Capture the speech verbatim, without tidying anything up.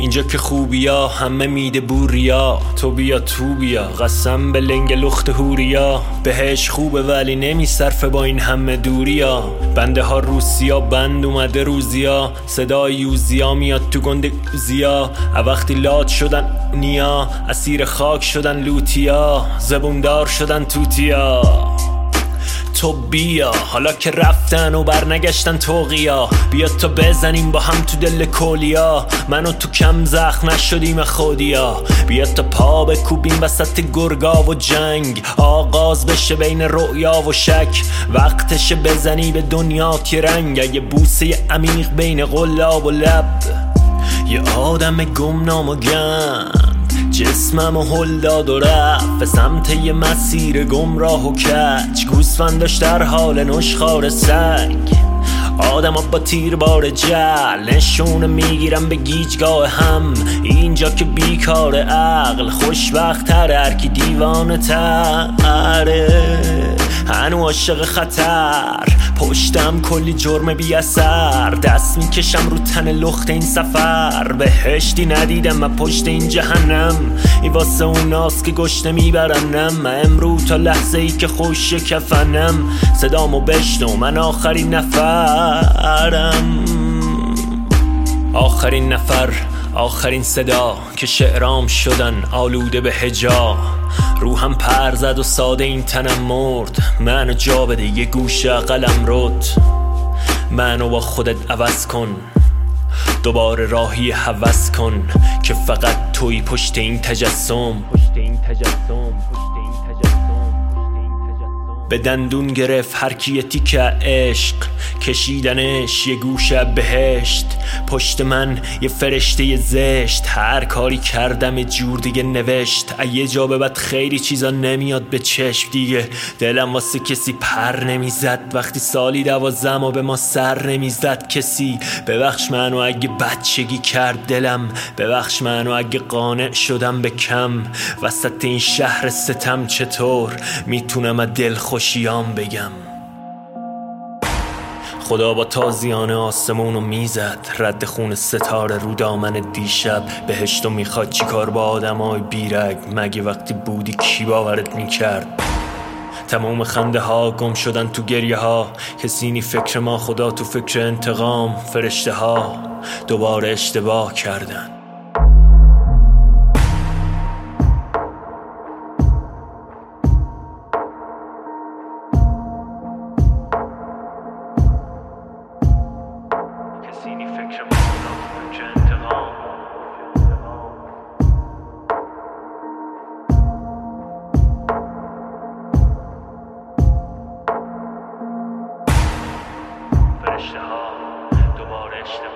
اینجا که خوبیا همه میده بوریا، تو بیا تو بیا قسم به لنگ لخت هوریا. بهش خوبه ولی نمی صرفه با این همه دوریا. بنده ها روسیا بند اومده روزیا، صدای یوزیا میاد تو گنده یوزیا. وقتی لات شدن نیا، اسیر خاک شدن لوتیا، زبوندار شدن توتیا. تو بیا حالا که رفتن و برنگشتن توقیا، بیا تا بزنیم با هم تو دل کلیا. من و تو کم زخم نشدیم خودیا، بیا تا پا بکوبیم وسط گرگا و جنگ. آغاز بشه بین رؤیا و شک، وقتشه بزنی به دنیا که رنگ. یه بوسه عمیق بین قلاب و لب، یه آدم گمنام و گند جسمم و هل داد و رفت به سمت یه مسیر گمراه و کج. گوسفنداش در حال نشخوار سنگ، آدم ها با تیر بار جل نشونه میگیرم به گیجگاه هم. اینجا که بیکار عقل خوشبخت تر، هرکی دیوانه تره هنو عاشق خطر. پشتم کلی جرم بی اثر، دست میکشم رو تن لخت این سفر. بهشتی ندیدم من پشت این جهنم، این واسه اوناست که گشنه میبرنم. من امرو تا لحظه ای که خوش کفنم، صدامو بشنو من آخرین نفرم. آخرین نفر آخرین صدا که شعرام شدن آلوده به هجا. روحم پر زد و ساده این تنم مرد، منو جا بده یه گوشه قلم رد. منو با خودت عوض کن، دوباره راهی هوس کن که فقط توی پشت این تجسم. پشت این تجسم به دندون گرفت هر کی یه تیکه عشق، کشیدنش یه گوشه بهشت. پشت من یه فرشته زشت، هر کاری کردم یه جور دیگه نوشت. یه جا به بعد خیلی چیزا نمیاد به چشم دیگه، دلم واسه کسی پر نمیزد وقتی سالی دوازم و به ما سر نمیزد کسی. ببخش منو اگه بچگی کرد دلم، ببخش منو اگه قانع شدم به کم. وسط این شهر ستم چطور میتونم از دل خوشیام بگم. خدا با تازیانه آسمونو میزد، رد خون ستاره رو دامن دیشب. بهشتو میخواد چیکار با آدمای بیرگ، مگه وقتی بودی کی باورت میکرد؟ تمام خنده ها گم شدن تو گریه ها، کسی نی فکر ما خدا تو فکر انتقام. فرشته ها دوباره اشتباه کردن. فرشته ها دوباره اشتباه